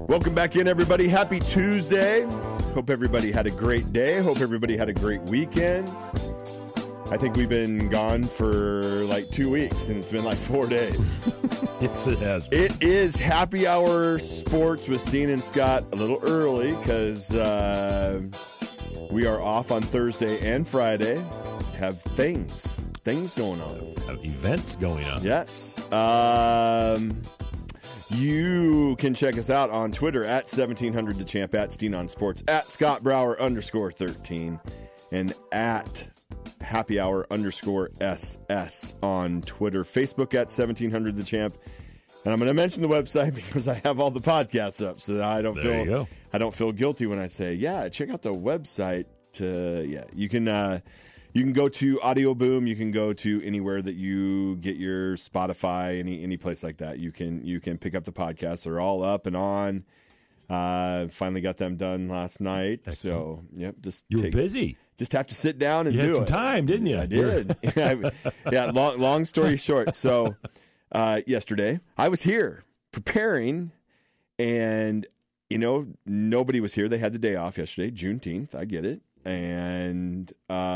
Welcome back in, everybody. Happy Tuesday. Hope everybody had a great day. Hope everybody had a great weekend. I think we've been gone for like 2 weeks, and it's been like 4 days. Yes, it has. It is Happy Hour Sports with Steen and Scott a little early because we are off on Thursday and Friday. Have things going on. Have events going on. Yes. You can check us out on Twitter at 1700thechamp, at Steen on Sports, at Scott Brower _13, and at Happy Hour _SS on Twitter. Facebook at 1700thechamp. And I'm going to mention the website because I have all the podcasts up, so that I don't feel guilty when I say, check out the website. You can go to Audio Boom. You can go to anywhere that you get your Spotify, any place like that. You can pick up the podcasts. They're all up and on. Finally got them done last night. Excellent. So you were busy. Just have to sit down and you do had it. some time, didn't you? I did. Long story short. So yesterday I was here preparing, and nobody was here. They had the day off yesterday, Juneteenth. I get it, and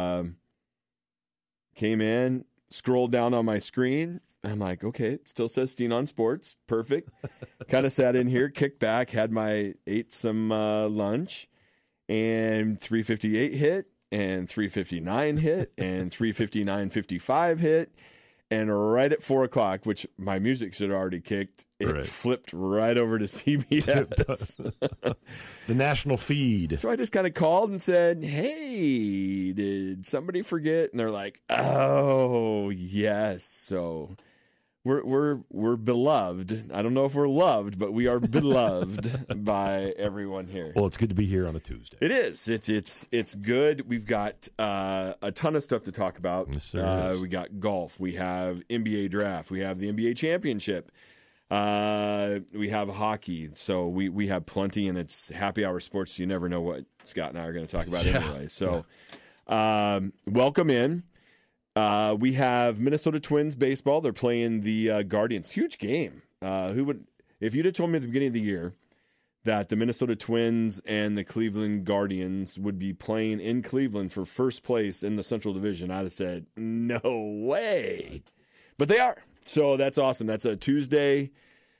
came in, scrolled down on my screen. I'm like, okay, it still says Steen on Sports. Perfect. Kind of sat in here, kicked back, ate some lunch, and 3:58 hit, and 3:59 hit, and 3:59:55 hit. And right at 4 o'clock, which my music should have already kicked, it flipped right over to CBS. The national feed. So I just kind of called and said, hey, did somebody forget? And they're like, oh, yes. So we're beloved. I don't know if we're loved, but we are beloved by everyone here. Well, it's good to be here on a Tuesday. It is. It's good. We've got a ton of stuff to talk about. Yes, we got golf. We have NBA draft. We have the NBA championship. We have hockey. So we have plenty, and it's Happy Hour Sports. So you never know what Scott and I are going to talk about anyway. So welcome in. We have Minnesota Twins baseball. They're playing the Guardians. Huge game. If you'd have told me at the beginning of the year that the Minnesota Twins and the Cleveland Guardians would be playing in Cleveland for first place in the Central Division, I'd have said, no way. But they are. So that's awesome. That's a Tuesday.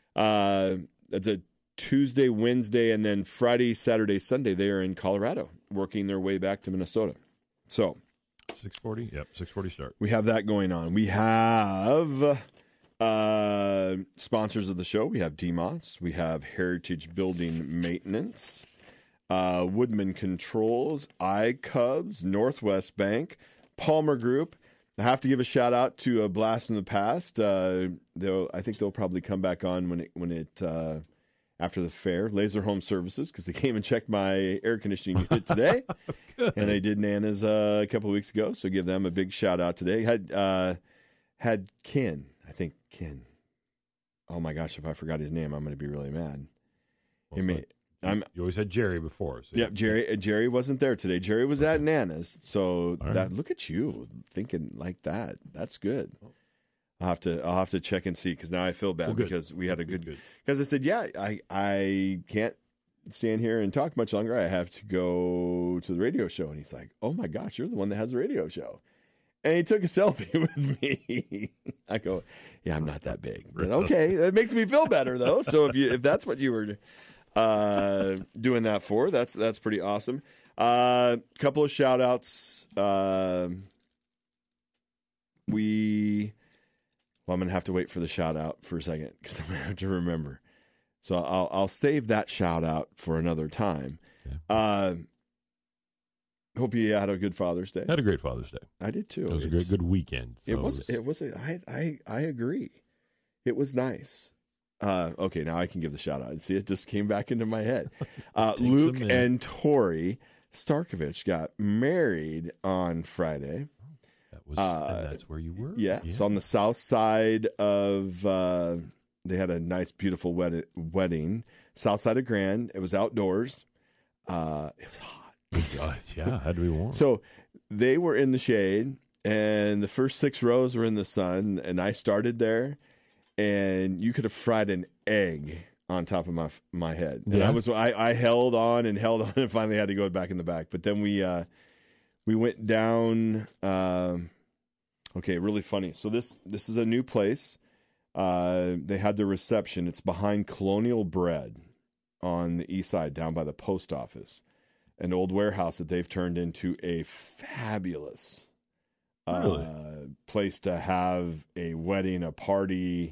Wednesday, and then Friday, Saturday, Sunday, they are in Colorado working their way back to Minnesota. So 6:40? Yep, 6:40 start. we have that going on. We have sponsors of the show. We have DeMoss. We have Heritage Building Maintenance, Woodman Controls, iCubs, Northwest Bank, Palmer Group. I have to give a shout out to a Blast in the Past. I think they'll probably come back on when it after the fair. Laser Home Services, because they came and checked my air conditioning unit today, and they did Nana's a couple of weeks ago. So give them a big shout out today. Had Ken, I think Ken. Oh my gosh, if I forgot his name, I'm going to be really mad. Well, you always had Jerry before. So Yep, Jerry wasn't there today. Jerry was at Nana's. So look at you thinking like that. That's good. I'll have to check and see, because now I feel bad because we had a good. Because I said, I can't stand here and talk much longer. I have to go to the radio show. And he's like, oh my gosh, you're the one that has the radio show. And he took a selfie with me. I go, yeah, I'm not that big. But okay, that makes me feel better though. So if that's what you were doing that for, that's pretty awesome. Couple of shout outs. I'm going to have to wait for the shout out for a second because I'm going to have to remember. So I'll save that shout out for another time. Yeah. Hope you had a good Father's Day. Had a great Father's Day. I did too. It was a good weekend. So I agree. It was nice. Okay, now I can give the shout out. See, it just came back into my head. Luke and Tori Starkovich got married on Friday. And that's where you were? Yeah, it's on the south side of, they had a nice, beautiful wedding. South side of Grand. It was outdoors. It was hot. Yeah, had to be warm. So they were in the shade, and the first 6 rows were in the sun, and I started there, and you could have fried an egg on top of my head. And I held on and finally had to go back in the back. But then we went down. Okay, really funny. So this is a new place. They had the reception. It's behind Colonial Bread on the east side, down by the post office. An old warehouse that they've turned into a fabulous place to have a wedding, a party,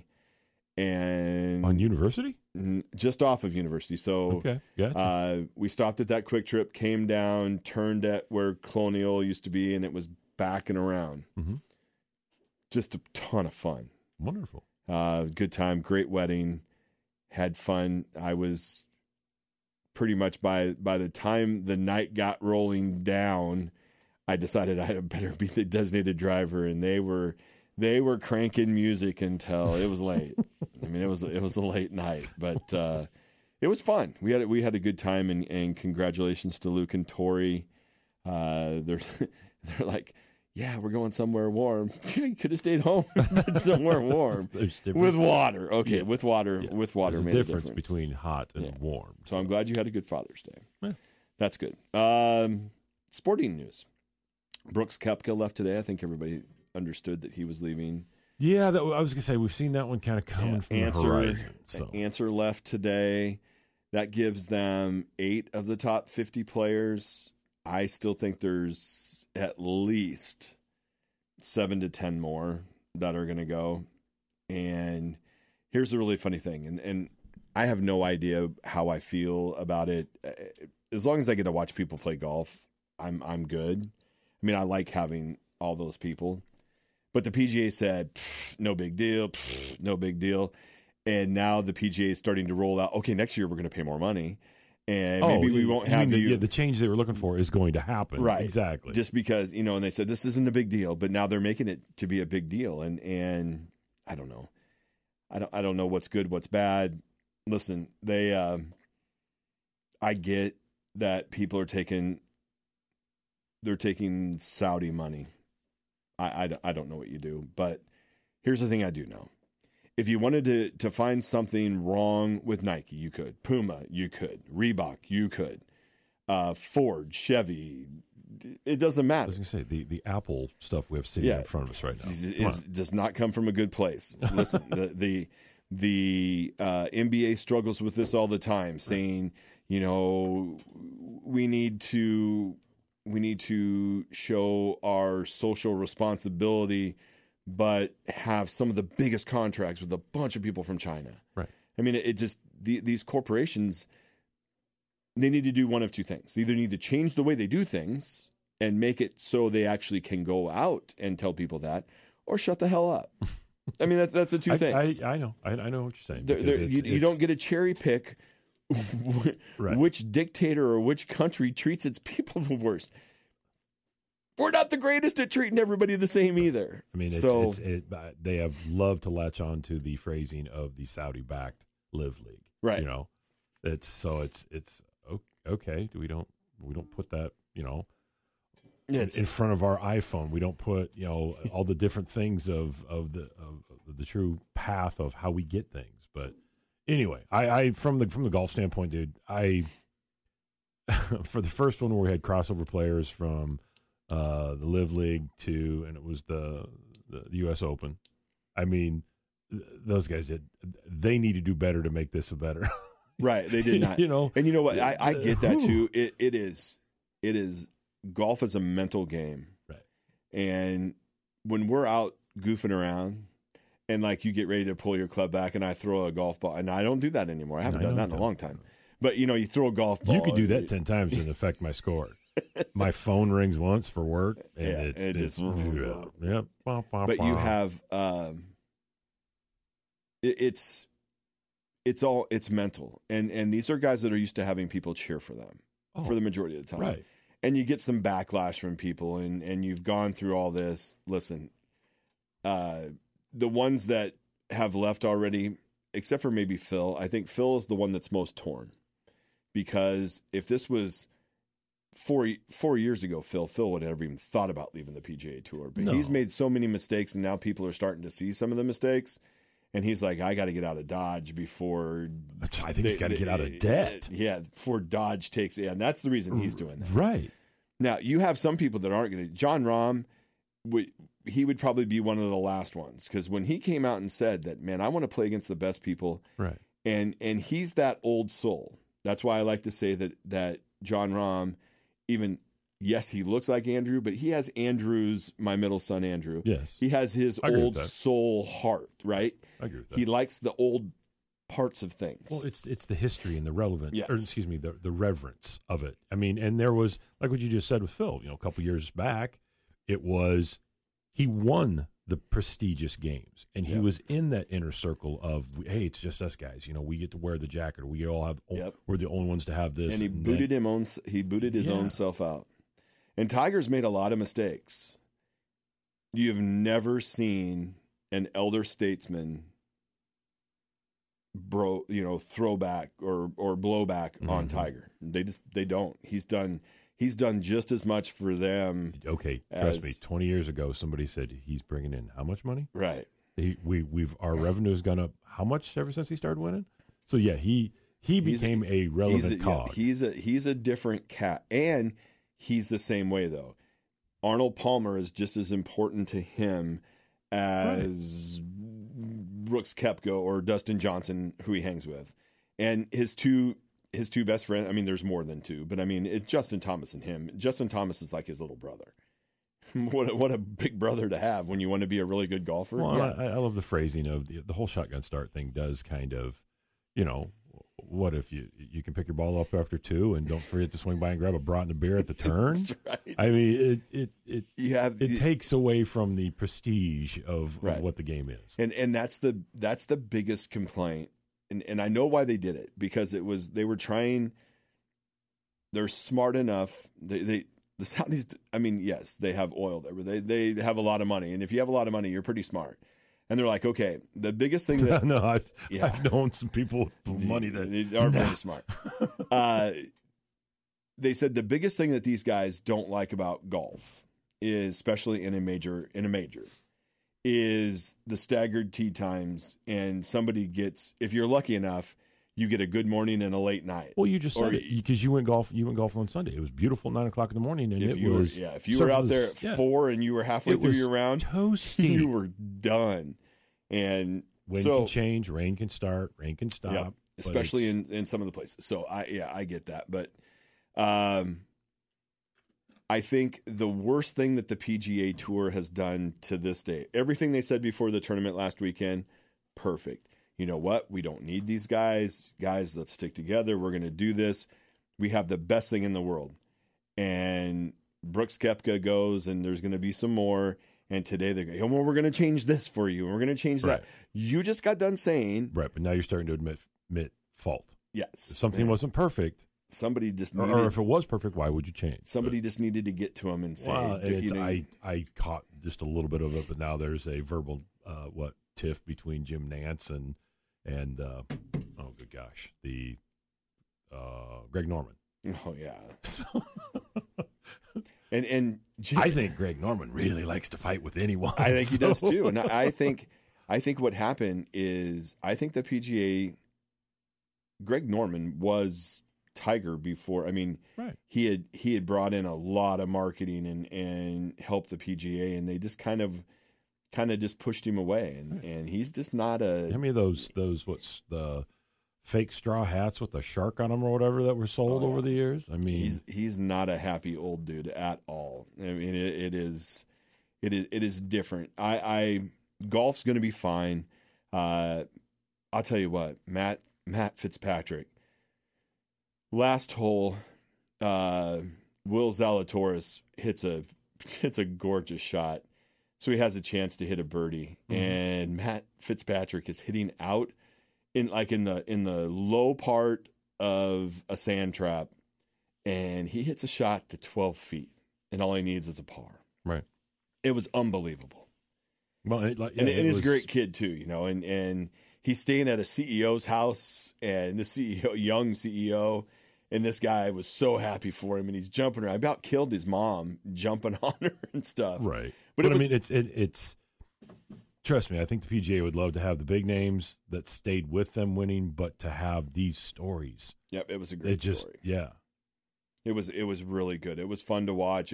and on University, just off of University. So okay, gotcha. We stopped at that Quick Trip, came down, turned at where Colonial used to be, and it was back and around. Mm-hmm. Just a ton of fun. Wonderful. Good time, great wedding, had fun. I was pretty much by the time the night got rolling down, I decided I better be the designated driver, and they were cranking music until it was late. I mean, it was a late night, but it was fun. We had a good time, and congratulations to Luke and Tori. They're like, yeah, we're going somewhere warm. Could have stayed home, but somewhere warm with water. Okay, with water. Yeah. With water, made a difference between hot and warm. So I'm glad you had a good Father's Day. Yeah. That's good. Sporting news. Brooks Koepka left today. I think everybody understood that he was leaving. Yeah, I was going to say, we've seen that one kind of coming from the horizon. So. Answer left today. That gives them 8 of the top 50 players. I still think there's at least 7 to 10 more that are going to go. And here's the really funny thing. And I have no idea how I feel about it. As long as I get to watch people play golf, I'm good. I mean, I like having all those people. But the PGA said, no big deal, no big deal. And now the PGA is starting to roll out, okay, next year we're going to pay more money. And maybe we won't have the change they were looking for is going to happen. Right. Exactly. Just because, and they said this isn't a big deal, but now they're making it to be a big deal. And I don't know. I don't know what's good, what's bad. Listen, I get that people are taking Saudi money. I don't know what you do, but here's the thing I do know. If you wanted to find something wrong with Nike, you could. Puma, you could. Reebok, you could. Ford, Chevy, it doesn't matter. I was going to say, the Apple stuff we have sitting in front of us right now does not come from a good place. Listen, the NBA struggles with this all the time, saying, we need to show our social responsibility, but have some of the biggest contracts with a bunch of people from China. Right. I mean, it just these corporations, they need to do one of two things. They either need to change the way they do things and make it so they actually can go out and tell people that, or shut the hell up. I mean, that's the two things. I know. I know what you're saying. You don't get to cherry pick which dictator or which country treats its people the worst. We're not the greatest at treating everybody the same either. I mean, they have loved to latch on to the phrasing of the Saudi-backed Live League, right? It's okay. We don't put that in front of our iPhone. We don't put all the different things of the true path of how we get things. But anyway, I from the golf standpoint, dude, for the first one where we had crossover players from the Live League and it was the U.S. Open. I mean, those guys they need to do better to make this a better. Right, they did not. And you know what? I get that too. It is golf is a mental game. Right. And when we're out goofing around and like you get ready to pull your club back and I throw a golf ball, and I don't do that anymore. I haven't done that in a long time. But you throw a golf ball. You could do that 10 times and affect my score. My phone rings once for work, and it just yeah. But you have it's mental, and these are guys that are used to having people cheer for them for the majority of the time, right? And you get some backlash from people, and you've gone through all this. Listen, the ones that have left already, except for maybe Phil, I think Phil is the one that's most torn, because if this was 4 years ago, Phil would have never even thought about leaving the PGA Tour. But he's made so many mistakes, and now people are starting to see some of the mistakes. And he's like, I got to get out of Dodge before. I think he's got to get out of debt. Yeah, before Dodge takes it. And that's the reason he's doing that. Right. Now, you have some people that aren't going to. John Rahm, he would probably be one of the last ones. Because when he came out and said that, man, I want to play against the best people. Right. And he's that old soul. That's why I like to say that John Rahm, even, yes, he looks like Andrew, but he has Andrew's, my middle son, Andrew. Yes. He has his old soul heart, right? I agree with that. He likes the old parts of things. Well, it's the history and the relevance, Yes. or excuse me, the reverence of it. I mean, and there was, like what you just said with Phil, a couple years back, it was, he won the prestigious games, and he was in that inner circle of, hey, it's just us guys. We get to wear the jacket, or we all have, we're the only ones to have this. And he booted his own self out. And Tiger's made a lot of mistakes. You've never seen an elder statesman throwback or blowback on Tiger. They don't. He's done just as much for them. Okay, trust me. 20 years ago, somebody said he's bringing in how much money? Right. Our revenue has gone up how much ever since he started winning? So yeah, he became a relevant cog. He's a different cat, and he's the same way though. Arnold Palmer is just as important to him as Brooks Koepka or Dustin Johnson, who he hangs with, and his two best friends. I mean, there's more than two, but I mean, it's Justin Thomas and him. Justin Thomas is like his little brother. What a big brother to have when you want to be a really good golfer. Well, yeah. I love the phrasing of the whole shotgun start thing. Does kind of, what if you can pick your ball up after two and don't forget to swing by and grab a brat and a beer at the turn? That's right. I mean, it takes away from the prestige of what the game is, and that's the biggest complaint. And I know why they did it, because they were trying. They're smart enough. The Saudis. I mean, yes, they have oil there, but they have a lot of money, and if you have a lot of money, you're pretty smart. And they're like, okay, the biggest thing that no, I've known some people with money that are very smart. They said the biggest thing that these guys don't like about golf is, especially in a major, is the staggered tee times, and somebody gets, if you're lucky enough, you get a good morning and a late night. Well, you just said it, because you went golf on Sunday. It was beautiful, 9:00 in the morning, and if you were out there at 4 and you were halfway through your round, toasty. You were done. And wind can change, rain can start, rain can stop, yep, especially in some of the places. So I get that, but I think the worst thing that the PGA Tour has done to this day, everything they said before the tournament last weekend, perfect. You know what? We don't need these guys. Guys, let's stick together. We're going to do this. We have the best thing in the world. And Brooks Koepka goes, and there's going to be some more. And today they go, well, we're going to change this for you. And we're going to change that. You just got done saying. Right, but now you're starting to admit fault. Yes. If something wasn't perfect. Somebody just needed. Or if it was perfect, why would you change? Somebody just needed to get to him and say. Well, and I caught just a little bit of it, but now there's a verbal tiff between Jim Nantz and oh good gosh, the Greg Norman. Oh yeah. So, and Jim, I think Greg Norman really likes to fight with anyone. I think he does too, and I think what happened is I think the PGA. Greg Norman was Tiger before. I mean, he had brought in a lot of marketing and helped the PGA, and they just kind of just pushed him away, and he's just not a. How many of those what's the fake straw hats with the shark on them or whatever that were sold over the years? I mean, he's not a happy old dude at all. I mean, it is different. Golf's going to be fine. I'll tell you what, Matt Fitzpatrick. Last hole, Will Zalatoris hits a gorgeous shot, so he has a chance to hit a birdie. Mm-hmm. And Matt Fitzpatrick is hitting out in the low part of a sand trap, and he hits a shot to 12 feet, and all he needs is a par. Right. It was unbelievable. Well, and he's a great kid too, and he's staying at a CEO's house, and the young CEO, and this guy was so happy for him, and he's jumping around. I about killed his mom jumping on her and stuff. Right. But I mean, it's trust me, I think the PGA would love to have the big names that stayed with them winning, but to have these stories. Yep, it was a great story. Yeah. It was really good. It was fun to watch.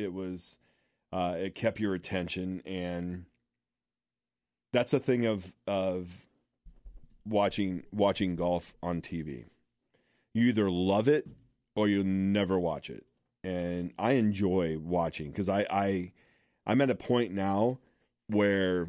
It kept your attention, and that's a thing of watching golf on TV. You either love it or you'll never watch it. And I enjoy watching because I'm at a point now where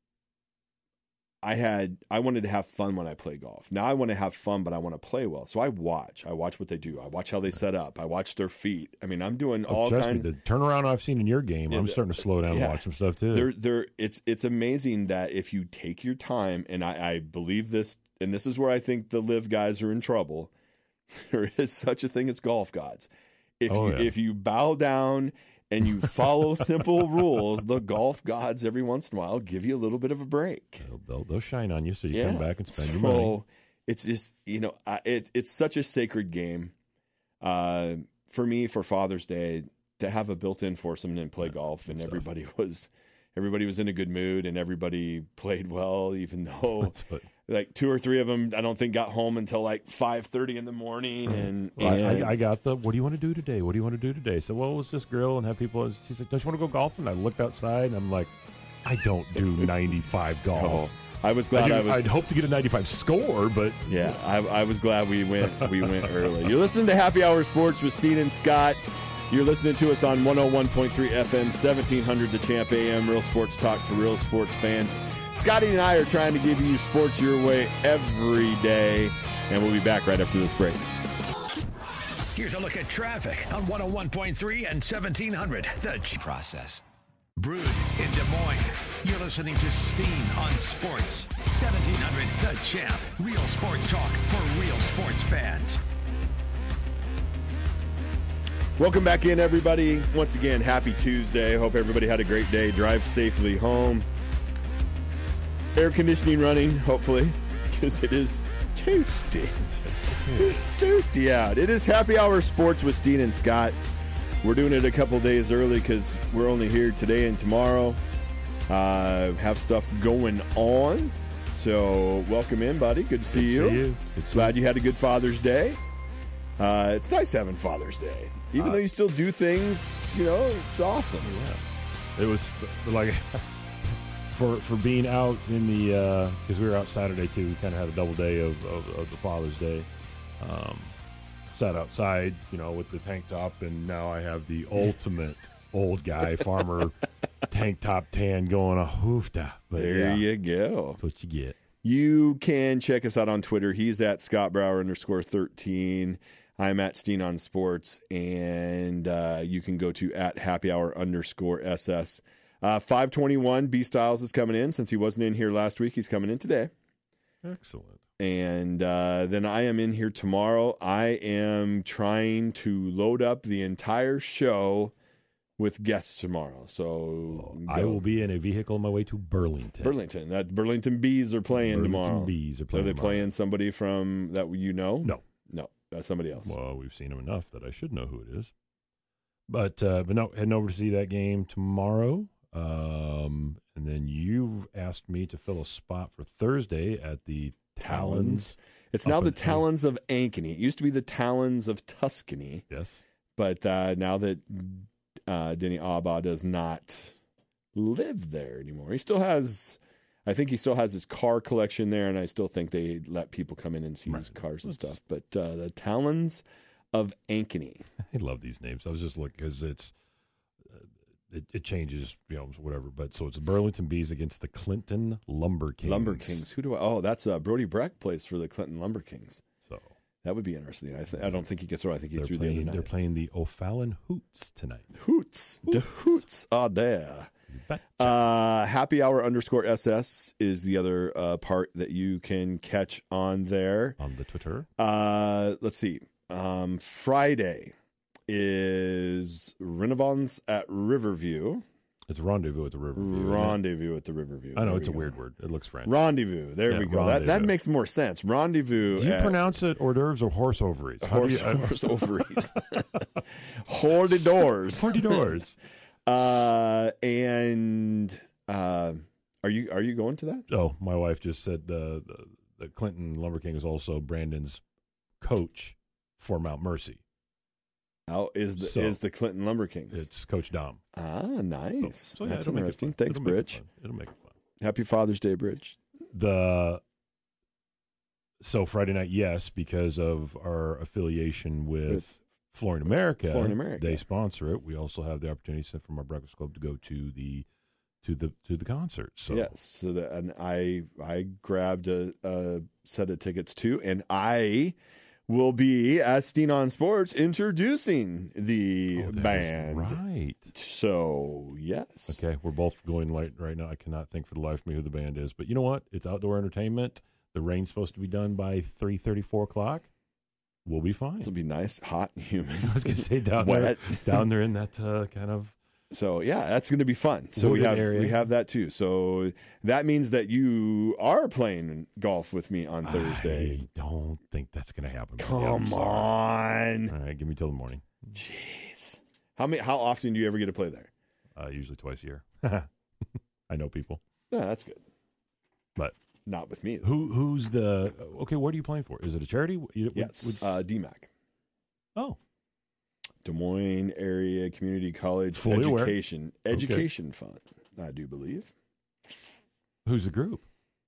I wanted to have fun when I play golf. Now I want to have fun, but I want to play well. So I watch what they do. I watch how they set up. I watch their feet. I mean, I'm doing all kinds. The turnaround I've seen in your game, I'm starting to slow down and watch some stuff too. It's amazing that if you take your time, and I believe this, and this is where I think the live guys are in trouble. There is such a thing as golf gods. If you bow down and you follow simple rules, the golf gods every once in a while give you a little bit of a break. They'll shine on you, so you come back and spend your money. It's just, it's such a sacred game. For me, for Father's Day, to have a built-in foursome and play golf, and everybody was in a good mood, and everybody played well, even though like 2 or 3 of them, I don't think got home until like 5:30 in the morning. I got the, what do you want to do today? What do you want to do today? So, let's just grill and have people. She's like, don't you want to go golfing? I looked outside and I'm like, I don't do 95 golf. No. I was glad I'd hope to get a 95 score, but yeah, I was glad we went early. You're listening to Happy Hour Sports with Steen and Scott. You're listening to us on 101.3 FM, 1700 The Champ AM, real sports talk for real sports fans. Scotty and I are trying to give you sports your way every day, and we'll be back right after this break. Here's a look at traffic on 101.3 and 1700 The Process. Brewed in Des Moines. You're listening to Steen on Sports. 1700 The Champ. Real sports talk for real sports fans. Welcome back in, everybody. Once again, happy Tuesday. Hope everybody had a great day. Drive safely home. Air conditioning running, hopefully, because it is toasty. It's toasty out. It is Happy Hour Sports with Steen and Scott. We're doing it a couple days early because we're only here today and tomorrow. Have stuff going on. So welcome in, buddy. Good to see you. Glad you had a good Father's Day. It's nice having Father's Day. Even though you still do things, it's awesome. Yeah. It was like... For being out in the because we were out Saturday too, we kind of had a double day of the Father's Day. Sat outside, with the tank top, and now I have the ultimate old guy farmer tank top tan going a hoofda. There you go. That's what you get. You can check us out on Twitter. He's at ScottBrower_13. I'm at Steen on Sports, and you can go to at @happyhour_SS. 521, B Styles is coming in. Since he wasn't in here last week, he's coming in today. Excellent. And then I am in here tomorrow. I am trying to load up the entire show with guests tomorrow. So I will be in a vehicle on my way to Burlington. That Burlington Bees are playing tomorrow. Bees are playing. Are they playing somebody from that you know? No, that's somebody else. Well, we've seen them enough that I should know who it is. But no, heading over to see that game tomorrow. And then you've asked me to fill a spot for Thursday at the Talons. It's now the Talons of Ankeny. It used to be the Talons of Tuscany. Yes. But now that Denny Abba does not live there anymore, I think he still has his car collection there, and I still think they let people come in and see his cars and stuff. But the Talons of Ankeny. I love these names. I was just looking because it changes, whatever. But so it's Burlington Bees against the Clinton Lumber Kings. Lumber Kings. Who do I? Oh, that's Brody Breck plays for the Clinton Lumber Kings. So that would be interesting. I don't think he gets through. I think he threw the other night. They're playing the O'Fallon Hoots tonight. Hoots. The Hoots are there. Happy Hour _SS is the other part that you can catch on there. On the Twitter. Let's see. Friday is Renaissance at Riverview. It's Rendezvous at the Riverview. Rendezvous at the Riverview. I know, it's a weird word. It looks French. Rendezvous. There we go. That makes more sense. Rendezvous. Do you pronounce it hors d'oeuvres or horse ovaries? Horse ovaries. Hors d'oeuvres. Hors d'oeuvres. And Are you going to that? Oh, my wife just said the Clinton Lumber King is also Brandon's coach for Mount Mercy. How is the Clinton Lumber Kings? It's Coach Dom. Ah, nice. So That's interesting. Thanks, Bridge. It'll make it fun. Happy Father's Day, Bridge. So Friday night, yes, because of our affiliation with Flooring America. They sponsor it. We also have the opportunity from our Breakfast Club to go to the concert. So yes, and I grabbed a set of tickets too, and I will be at Steen on Sports introducing the band. Right. So yes. Okay, we're both going right now. I cannot think for the life of me who the band is, but you know what? It's outdoor entertainment. The rain's supposed to be done by 3:30, 4 o'clock. We'll be fine. This will be nice, hot, and humid. I was going to say down there in that kind of. So yeah, that's going to be fun. So we have that too. So that means that you are playing golf with me on Thursday. I don't think that's going to happen. Come on. All right, give me till the morning. Jeez. How often do you ever get to play there? Usually twice a year. I know people. Yeah, that's good. But not with me. Who's the okay? What are you playing for? Is it a charity? Yes, DMAC. Oh, Des Moines Area Community College Fully Education Fund. I do believe. Who's the group?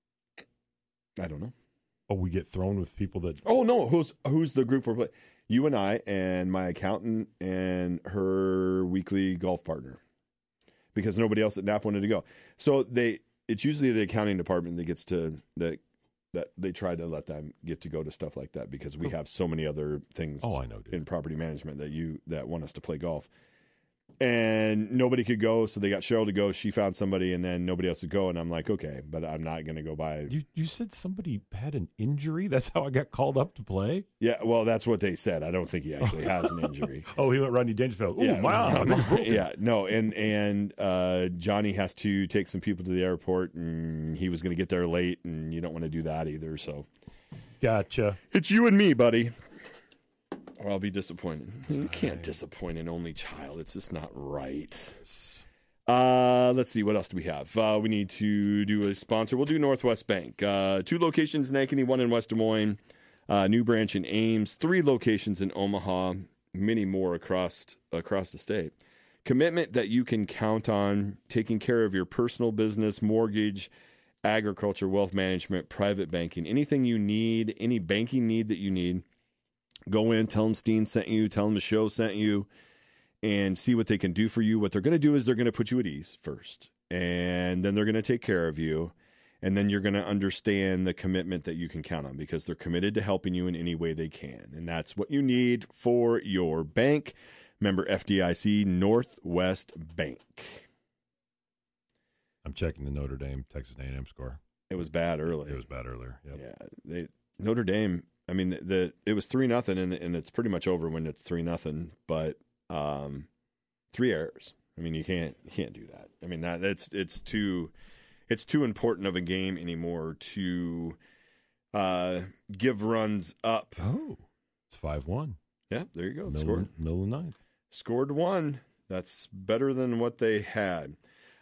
I don't know. Oh, we get thrown with people that. Oh no, who's the group we're playing? You and I and my accountant and her weekly golf partner, because nobody else at NAP wanted to go. So it's usually the accounting department that gets to that they try to let them get to go to stuff like that, because we have so many other things in property management that want us to play golf. And nobody could go, so they got Cheryl to go. She found somebody, and then nobody else would go. And I'm like, okay, but I'm not going to go by. You said somebody had an injury? That's how I got called up to play? Yeah, well, that's what they said. I don't think he actually has an injury. Oh, he went Rodney Dangerfield. Yeah, wow. Yeah, no, and Johnny has to take some people to the airport, and he was going to get there late, and you don't want to do that either. So, gotcha. It's you and me, buddy. Or I'll be disappointed. You can't disappoint an only child. It's just not right. Let's see. What else do we have? We need to do a sponsor. We'll do Northwest Bank. 2 locations in Ankeny, 1 in West Des Moines, new branch in Ames, 3 locations in Omaha, many more across the state. Commitment that you can count on, taking care of your personal business, mortgage, agriculture, wealth management, private banking, anything you need, any banking need that you need. Go in, tell them Steen sent you, tell them the show sent you, and see what they can do for you. What they're going to do is they're going to put you at ease first, and then they're going to take care of you, and then you're going to understand the commitment that you can count on, because they're committed to helping you in any way they can, and that's what you need for your bank. Member FDIC, Northwest Bank. I'm checking the Notre Dame Texas A&M score. It was bad early. It was bad earlier. Yep. Yeah, Notre Dame. I mean, it was 3-0, and it's pretty much over when it's 3-0. But 3 errors. I mean, you can't do that. I mean, it's too important of a game anymore to give runs up. Oh, it's 5-1. Yeah, there you go. Middle of the ninth. Scored 1. That's better than what they had.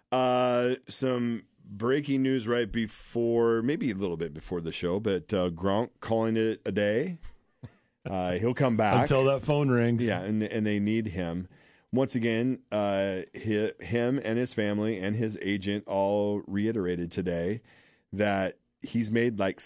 Some breaking news right before, maybe a little bit before the show, but Gronk calling it a day. He'll come back until that phone rings. Yeah, and they need him once again. Him and his family and his agent all reiterated today that he's made like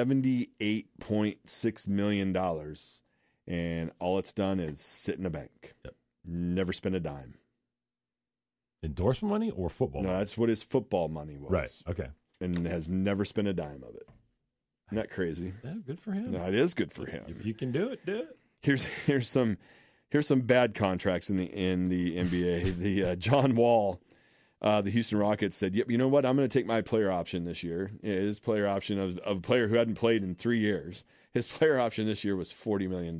$78.6 million, and all it's done is sit in a bank. Yep. Never spent a dime. Endorsement money or football money? No, that's what his football money was. Right, okay. And has never spent a dime of it. Isn't that crazy? Yeah, good for him. No, it is good for him. If you can do it, do it. Here's some bad contracts in the NBA. The John Wall, the Houston Rockets said, "Yep, you know what? I'm going to take my player option this year. His player option of a player who hadn't played in 3 years. His player option this year was $40 million.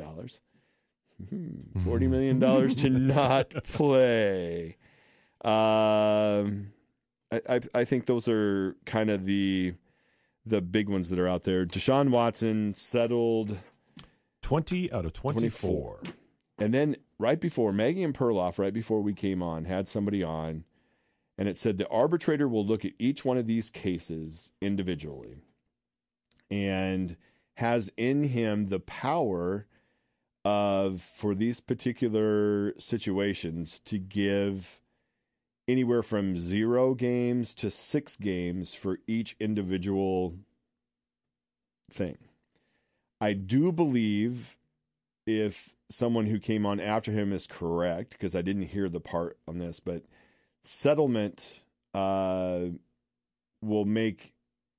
$40 million to not play." I think those are kind of the big ones that are out there. Deshaun Watson settled 20 out of 24. And then right before, Maggie and Perloff, right before we came on, had somebody on, And it said the arbitrator will look at each one of these cases individually and has in him the power for these particular situations to give anywhere from 0 games to 6 games for each individual thing. I do believe, if someone who came on after him is correct, because I didn't hear the part on this, but settlement will make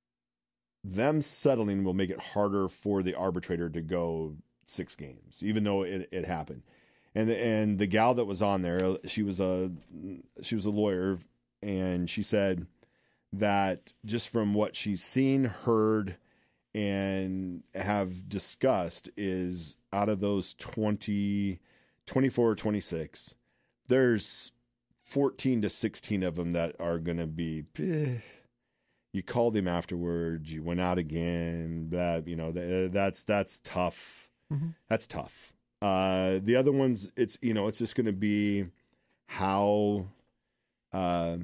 it harder for the arbitrator to go 6 games, even though it happened. And the gal that was on there, she was a lawyer, and she said that just from what she's seen, heard, and have discussed, is out of those 24 or 26, there's 14 to 16 of them that are going to be, you called him afterwards, you went out again, that's tough. Mm-hmm. That's tough. The other ones, it's just going to be how the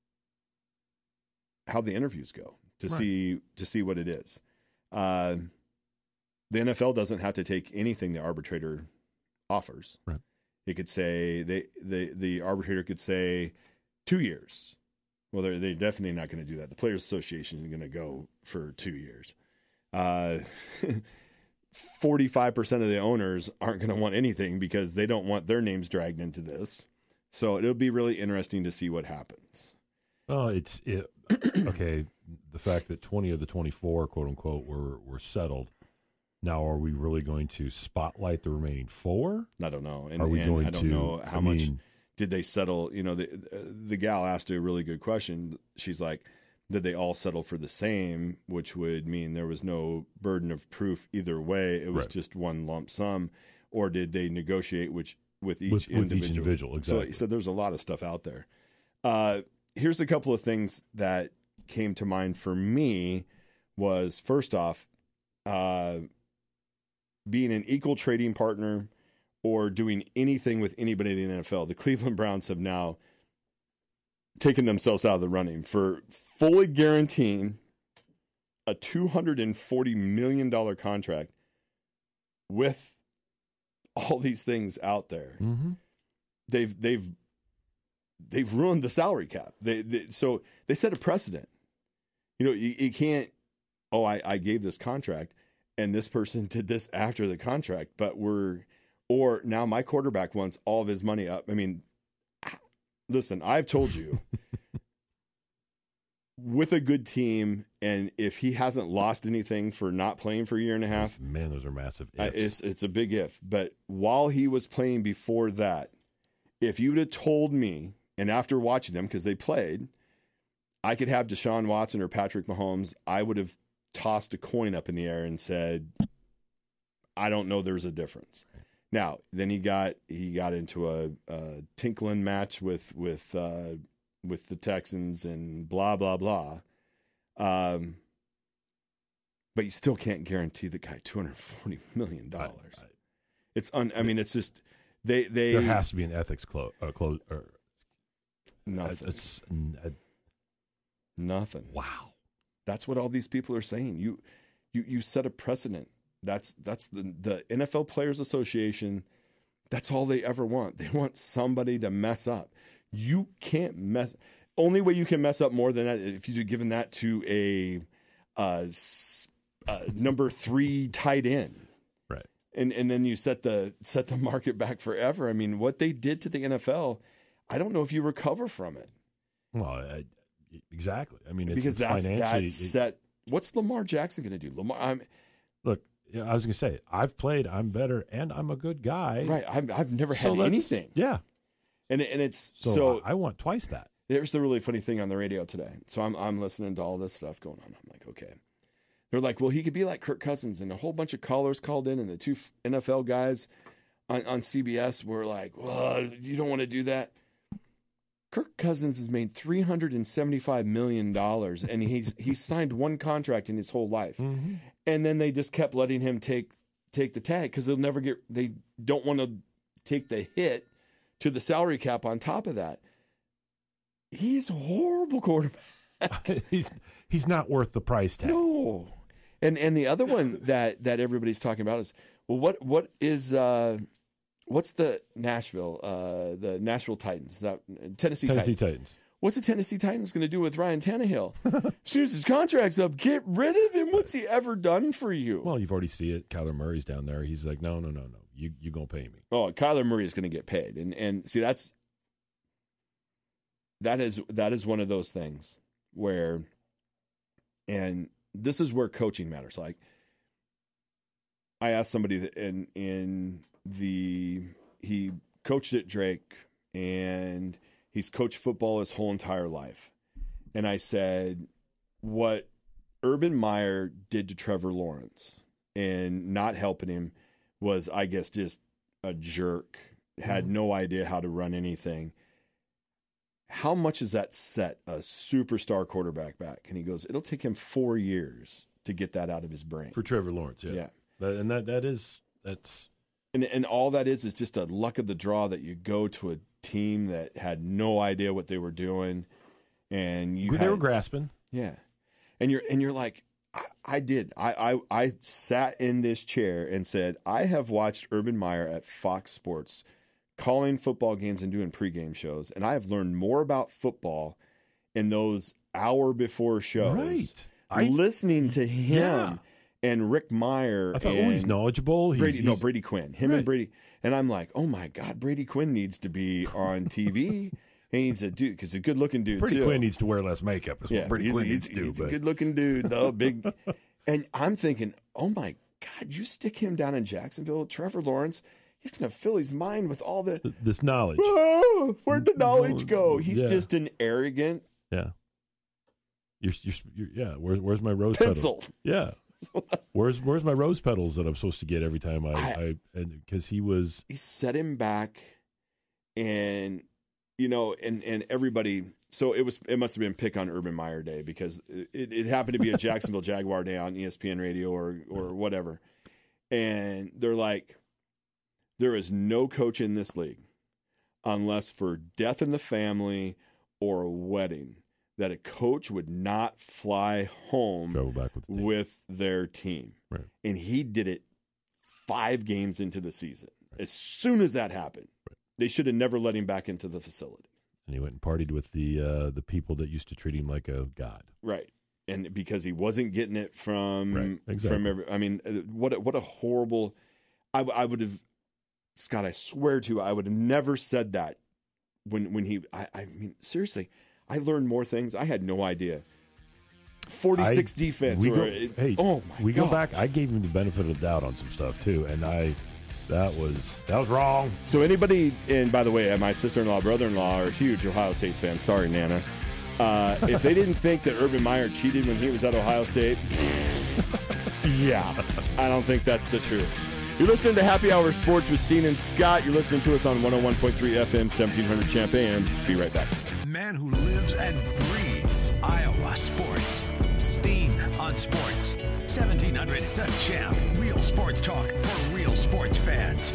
interviews go to see what it is. The NFL doesn't have to take anything the arbitrator offers. Right. It could say the arbitrator could say 2 years. Well, they're definitely not going to do that. The Players Association is going to go for 2 years. 45% of the owners aren't going to want anything because they don't want their names dragged into this. So it'll be really interesting to see what happens. Well, okay. The fact that 20 of the 24, quote unquote, were settled. Now, are we really going to spotlight the remaining 4? I don't know. Are we going I don't know how much did they settle? The gal asked a really good question. She's like, did they all settle for the same, which would mean there was no burden of proof either way. It was just one lump sum. Or did they negotiate with each individual? Exactly. So there's a lot of stuff out there. Here's a couple of things that came to mind for me was, first off, being an equal trading partner or doing anything with anybody in the NFL. The Cleveland Browns have now taken themselves out of the running for fully guaranteeing a $240 million contract with all these things out there. Mm-hmm. They've ruined the salary cap. So they set a precedent. You can't, I gave this contract and this person did this after the contract, or now my quarterback wants all of his money up. I mean, listen, I've told you, with a good team, and if he hasn't lost anything for not playing for a year and a half, man, those are massive ifs. It's a big if. But while he was playing before that, if you would have told me, and after watching them, because they played, I could have Deshaun Watson or Patrick Mahomes, I would have tossed a coin up in the air and said, I don't know, there's a difference. Now, then he got into a tinkling match with the Texans and blah blah blah. But you still can't guarantee the guy $240 million. It's it's just there has to be an ethics nothing. Nothing. Wow. That's what all these people are saying. You set a precedent. That's the NFL Players Association. That's all they ever want. They want somebody to mess up. You can't mess. Only way you can mess up more than that if you're giving that to a number 3 tight end, right? And then you set the market back forever. I mean, what they did to the NFL, I don't know if you recover from it. Well, exactly. I mean, because that's set. What's Lamar Jackson going to do? Look. Yeah, I was going to say, I've played, I'm better, and I'm a good guy. Right. I've never had anything. Yeah. And it's so I want twice that. There's the really funny thing on the radio today. So I'm listening to all this stuff going on. I'm like, okay. They're like, well, he could be like Kirk Cousins, and a whole bunch of callers called in, and the 2 NFL guys on CBS were like, well, you don't want to do that. Kirk Cousins has made $375 million, and he's signed one contract in his whole life. Mm-hmm. And then they just kept letting him take the tag because they don't want to take the hit to the salary cap on top of that. He's a horrible quarterback. he's not worth the price tag. No. And the other one that everybody's talking about is, well, what's the Nashville Titans? Tennessee Titans. What's the Tennessee Titans going to do with Ryan Tannehill? As soon as his contract's up, get rid of him. What's he ever done for you? Well, you've already seen it. Kyler Murray's down there. He's like, no. You going to pay me. Oh, Kyler Murray is going to get paid. And see, that is one of those things where, and this is where coaching matters. Like, I asked somebody that he coached at Drake, and he's coached football his whole entire life. And I said, what Urban Meyer did to Trevor Lawrence and not helping him was, I guess, just a jerk, had no idea how to run anything. How much does that set a superstar quarterback back? And he goes, it'll take him 4 years to get that out of his brain. For Trevor Lawrence, yeah. And that's... And all that is just a luck of the draw that you go to a team that had no idea what they were doing, and they were grasping. Yeah. And you're like, I sat in this chair and said, I have watched Urban Meyer at Fox Sports calling football games and doing pregame shows, and I have learned more about football in those hour before shows. Right. Listening to him and Rick Meyer. I thought, he's knowledgeable. Brady Quinn. And Brady. And I'm like, oh my God, Brady Quinn needs to be on TV. He needs to do, because he's a good-looking dude, Brady Quinn needs to wear less makeup. Is what Brady Quinn needs to do. He's a good-looking dude, though. Big. And I'm thinking, oh my God, you stick him down in Jacksonville, Trevor Lawrence, he's going to fill his mind with all this knowledge. Oh, where'd the knowledge go? He's just an arrogant. Yeah. You're Where's my rose pencil? Petal? Yeah. Where's my rose petals that I'm supposed to get every time because he set him back, and and everybody. So it must have been pick on Urban Meyer Day, because it happened to be a Jacksonville Jaguar Day on ESPN Radio or whatever, and they're like, there is no coach in this league, unless for death in the family or a wedding, that a coach would not fly home travel back with their team. Right. And he did it 5 games into the season. Right. As soon as that happened, they should have never let him back into the facility. And he went and partied with the people that used to treat him like a god. Right. And because he wasn't getting it from exactly. What a horrible. I would have, Scott, I swear to you, I would have never said that when he. I mean, seriously. I learned more things. I had no idea. 46 defense. We go back. I gave him the benefit of the doubt on some stuff too, and that was wrong. So anybody, and by the way, my sister-in-law, brother-in-law are huge Ohio State fans. Sorry, Nana. If they didn't think that Urban Meyer cheated when he was at Ohio State, yeah, I don't think that's the truth. You're listening to Happy Hour Sports with Steen and Scott. You're listening to us on 101.3 FM, 1700 Champ AM. Be right back. Man who lives and breathes Iowa sports. Steen on Sports. 1700 The Champ. Real sports talk for real sports fans.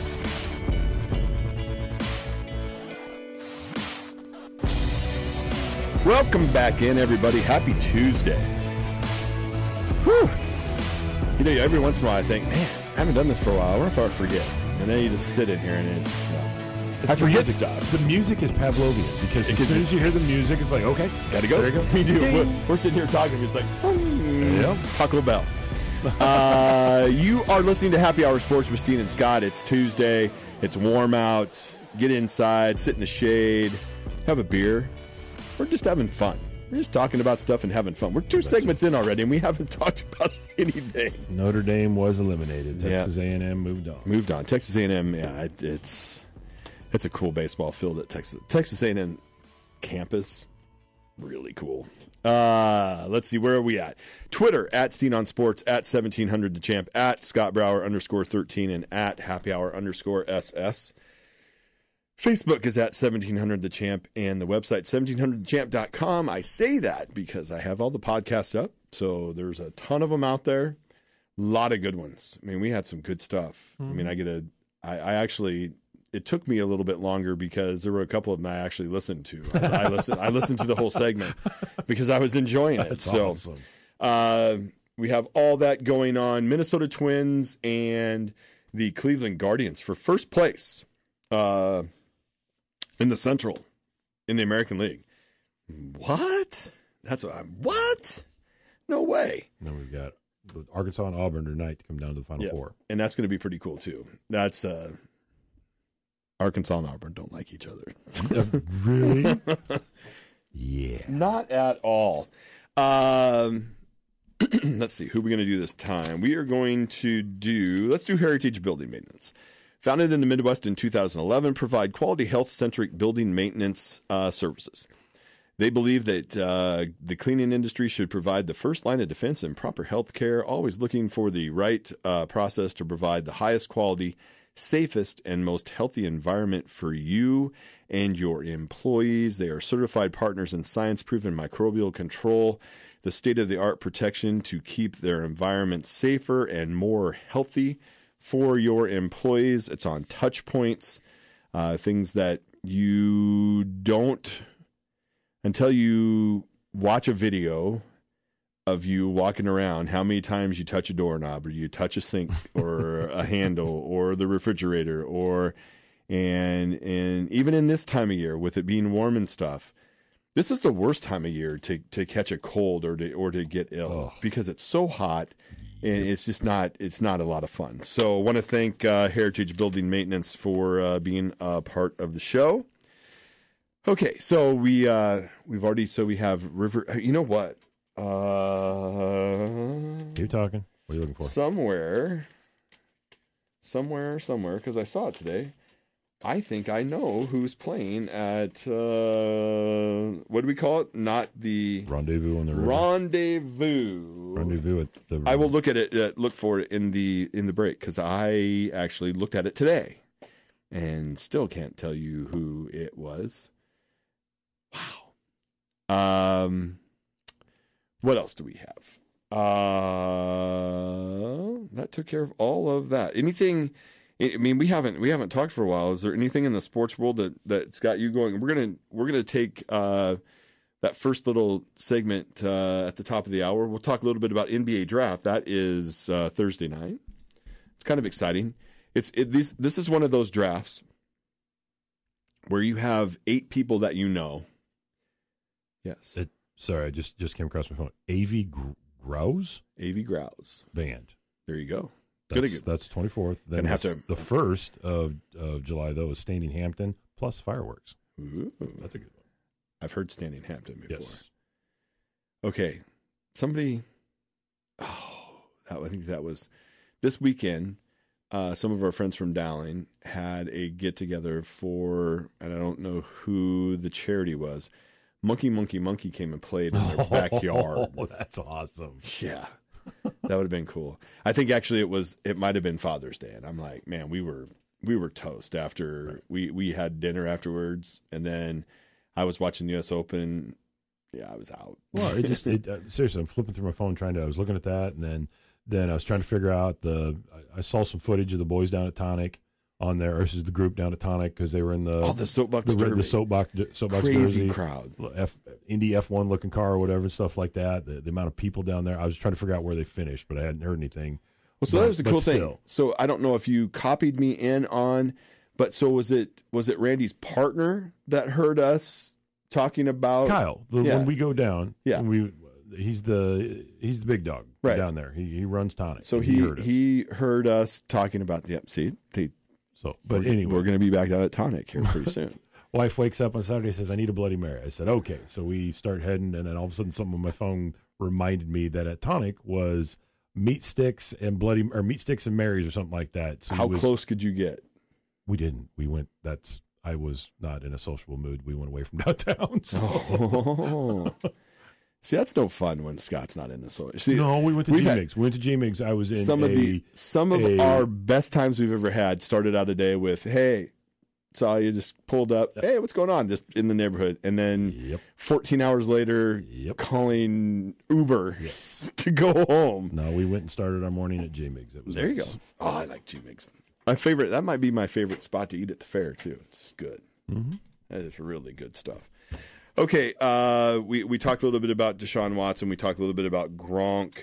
Welcome back in, everybody. Happy Tuesday. Whew. Every once in a while I think, man, I haven't done this for a while. I wonder if I forget. And then you just sit in here and it's just, I forget stuff. The music is Pavlovian, because as soon as you hear the music, it's like, okay, gotta go. There you go. We do. We're sitting here talking. It's like, Taco Bell. You are listening to Happy Hour Sports with Steen and Scott. It's Tuesday. It's warm out. Get inside, sit in the shade, have a beer. We're just having fun. We're just talking about stuff and having fun. We're 2 segments in already, and we haven't talked about anything. Notre Dame was eliminated. Texas A&M moved on. Texas A&M, yeah, it's a cool baseball field at Texas A&M campus. Really cool. Let's see, where are we at? Twitter, at Steen on Sports, at 1700 The Champ, at Scott Brower _13, and at Happy Hour _SS. Facebook is at 1700 The Champ, and the website 1700thechamp.com. I say that because I have all the podcasts up, so there's a ton of them out there. A lot of good ones. I mean, we had some good stuff. I mean, I actually it took me a little bit longer because there were a couple of them I actually listened to. I listened to the whole segment because I was enjoying it. That's so awesome. We have all that going on. Minnesota Twins and the Cleveland Guardians for first place in the Central in the American League. What? What? No way. Then we've got Arkansas and Auburn tonight to come down to the Final Four. And that's going to be pretty cool, too. That's Arkansas and Auburn don't like each other. Really? Yeah. Not at all. Let's see. Who are we going to do this time? We are going to let's do Heritage Building Maintenance. Founded in the Midwest in 2011, provide quality health-centric building maintenance services. They believe that the cleaning industry should provide the first line of defense and proper health care, always looking for the right process to provide the highest quality, safest, and most healthy environment for you and your employees. They are certified partners in science-proven microbial control, the state-of-the-art protection to keep their environment safer and more healthy for your employees. It's on touch points, things that you don't, until you watch a video of you walking around, how many times you touch a doorknob or you touch a sink or a handle or the refrigerator and even in this time of year with it being warm and stuff, this is the worst time of year to catch a cold or to get ill because it's so hot and it's not a lot of fun. So I want to thank Heritage Building Maintenance for being a part of the show. Okay, so we have River. You know what? Keep talking. What are you looking for? Somewhere, because I saw it today. I think I know who's playing at what do we call it? Not the Rendezvous on the river. Rendezvous at the. I will look at it. Look for it in the break because I actually looked at it today, and still can't tell you who it was. Wow. What else do we have? That took care of all of that. Anything? I mean, we haven't talked for a while. Is there anything in the sports world that's got you going? We're gonna take that first little segment at the top of the hour. We'll talk a little bit about NBA draft. That is Thursday night. It's kind of exciting. This is one of those drafts where you have 8 people that you know. Yes. Sorry, I just came across my phone. A.V. Grouse? A.V. Grouse. Band. There you go. That's 24th. Then the 1st of July, though, is Standing Hampton plus fireworks. Ooh. That's a good one. I've heard Standing Hampton before. Yes. Okay. Somebody, I think that was this weekend. Some of our friends from Dowling had a get-together for, and I don't know who the charity was, Monkey came and played in their backyard. Oh, that's awesome. Yeah. That would have been cool. I think actually it might have been Father's Day. And I'm like, man, we were toast after we had dinner afterwards. And then I was watching the US Open. Yeah, I was out. Well, seriously, I'm flipping through my phone I was looking at that. And then I was trying to figure out I saw some footage of the boys down at Tonic on there, or this is the group down at Tonic because they were in the soapbox derby. The soapbox crazy jersey, crowd, Indy F1 looking car or whatever, stuff like that. The amount of people down there. I was trying to figure out where they finished, but I hadn't heard anything. Well, so that was the cool thing. So I don't know if you copied me in on, but so was it Randy's partner that heard us talking about Kyle? When we go down, yeah, he's the big dog down there. He runs Tonic. So he heard us talking about But anyway, we're going to be back down at Tonic here pretty soon. Wife wakes up on Saturday and says, I need a Bloody Mary. I said, okay. So we start heading, and then all of a sudden something on my phone reminded me that at Tonic was meat sticks and Marys or something like that. So how close could you get? We didn't. We went, I was not in a sociable mood. We went away from downtown. So. Oh. See, that's no fun when Scott's not in the social. No, we went to G-Migs. I was in some of our best times we've ever had started out a day with, hey, saw you just pulled up. Hey, what's going on? Just in the neighborhood. And then 14 hours later, calling Uber to go home. No, we went and started our morning at G-Migs. There you go. Oh, I like G-Migs. That might be my favorite spot to eat at the fair too. It's good. Mm-hmm. That is really good stuff. Okay, we talked a little bit about Deshaun Watson. We talked a little bit about Gronk.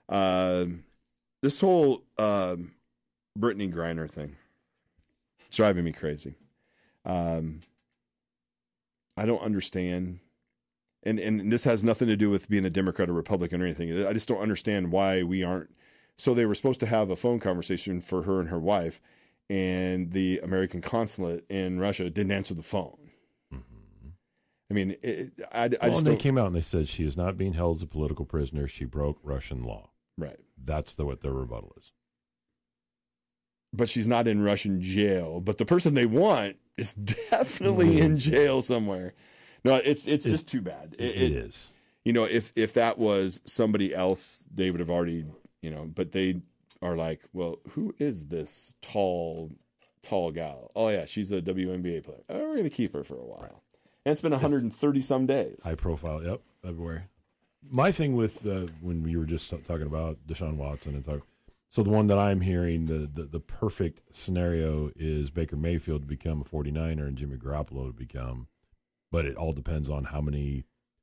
This whole Brittany Griner thing, it's driving me crazy. I don't understand. And this has nothing to do with being a Democrat or Republican or anything. I just don't understand why we aren't. So they were supposed to have a phone conversation for her and her wife, and the American consulate in Russia didn't answer the phone. Mm-hmm. I mean, they came out and they said she is not being held as a political prisoner. She broke Russian law. Right. That's what their rebuttal is. But she's not in Russian jail. But the person they want is definitely in jail somewhere. No, it's just too bad. It is. You know, if that was somebody else, they would have already, but they are like, well, who is this tall gal? Oh, yeah, she's a WNBA player. Oh, we're going to keep her for a while. Right. And it's been 130 some days. High profile, yep, everywhere. My thing with when we were just talking about Deshaun Watson so the one that I'm hearing, the perfect scenario is Baker Mayfield to become a 49er and Jimmy Garoppolo to become, but it all depends on how many,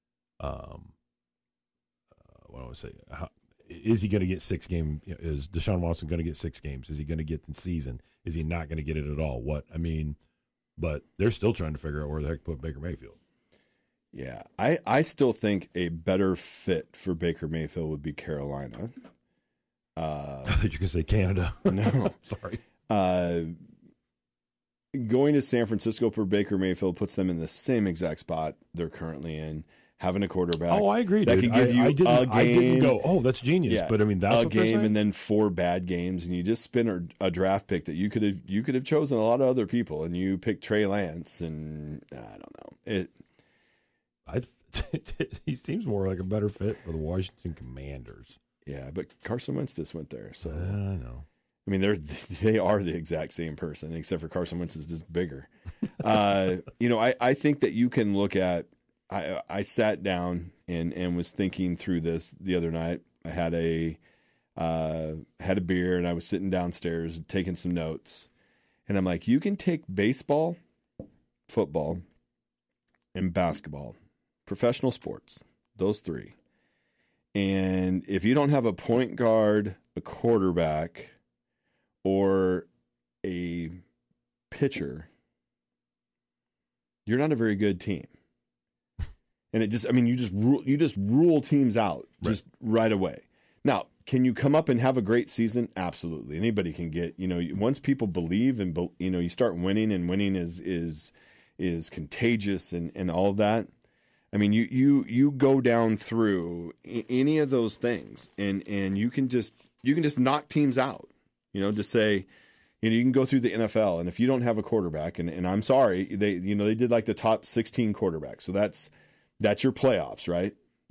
is he going to get 6 games? Is Deshaun Watson going to get 6 games? Is he going to get the season? Is he not going to get it at all? But they're still trying to figure out where the heck to put Baker Mayfield. Yeah, I still think a better fit for Baker Mayfield would be Carolina. I thought you could say Canada. No. Sorry. Going to San Francisco for Baker Mayfield puts them in the same exact spot they're currently in, having a quarterback. Oh, I agree, that dude. can give you a game. I didn't go, oh, that's genius. Yeah, but, that's a game and then 4 bad games, and you just spin a draft pick that you could have chosen a lot of other people, and you picked Trey Lance, and I don't know. He seems more like a better fit for the Washington Commanders. Yeah, but Carson Wentz just went there, so I know. I mean, they are the exact same person, except for Carson Wentz is just bigger. I think that you can look at. I sat down and was thinking through this the other night. I had a beer and I was sitting downstairs taking some notes, and I'm like, you can take baseball, football, and basketball, professional sports, those 3. And if you don't have a point guard, a quarterback, or a pitcher, you're not a very good team. And you just rule teams out just right away. Now, can you come up and have a great season? Absolutely. Anybody can get, once people believe and, you start winning, and winning is contagious and all of that. I mean, you go down through any of those things, and you can just knock teams out. Just say, you can go through the NFL, and if you don't have a quarterback, and I'm sorry, they did like the top 16 quarterbacks, so that's your playoffs, right?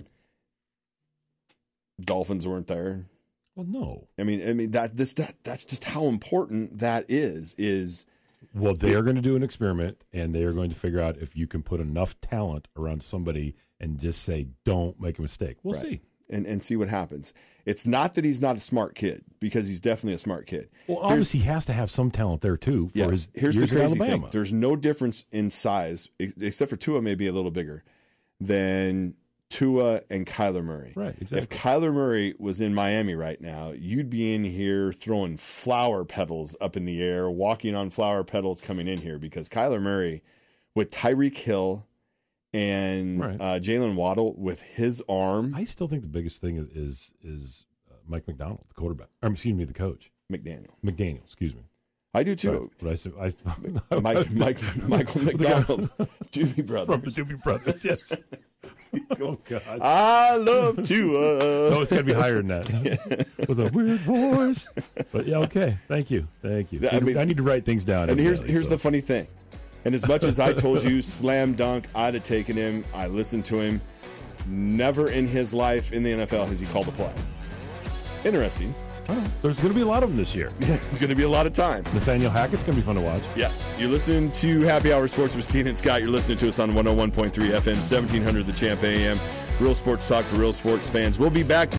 Dolphins weren't there. Well, no. I mean that's just how important that is. Well, they are going to do an experiment, and they are going to figure out if you can put enough talent around somebody and just say, don't make a mistake. We'll see. And see what happens. It's not that he's not a smart kid, because he's definitely a smart kid. Well, obviously he has to have some talent there, too. Here's the crazy thing. There's no difference in size, except for Tua may be a little bigger, than Tua and Kyler Murray. Right, exactly. If Kyler Murray was in Miami right now, you'd be in here throwing flower petals up in the air, walking on flower petals coming in here, because Kyler Murray with Tyreek Hill and Jalen Waddle with his arm. I still think the biggest thing is Mike McDonald, the quarterback. The coach. McDaniel, excuse me. I do too. But I said Michael McDonald, Doobie Brothers. From the Doobie Brothers, yes. Oh, God. I love Tua. No, it's got to be higher than that. With a weird voice. But yeah, okay. Thank you. I need to write things down. And here's the funny thing. And as much as I told you, slam dunk, I'd have taken him. I listened to him. Never in his life in the NFL has he called a play. Interesting. There's going to be a lot of them this year. Yeah, there's going to be a lot of times. Nathaniel Hackett's going to be fun to watch. Yeah. You're listening to Happy Hour Sports with Steen and Scott. You're listening to us on 101.3 FM, 1700 The Champ AM. Real sports talk for real sports fans. We'll be back.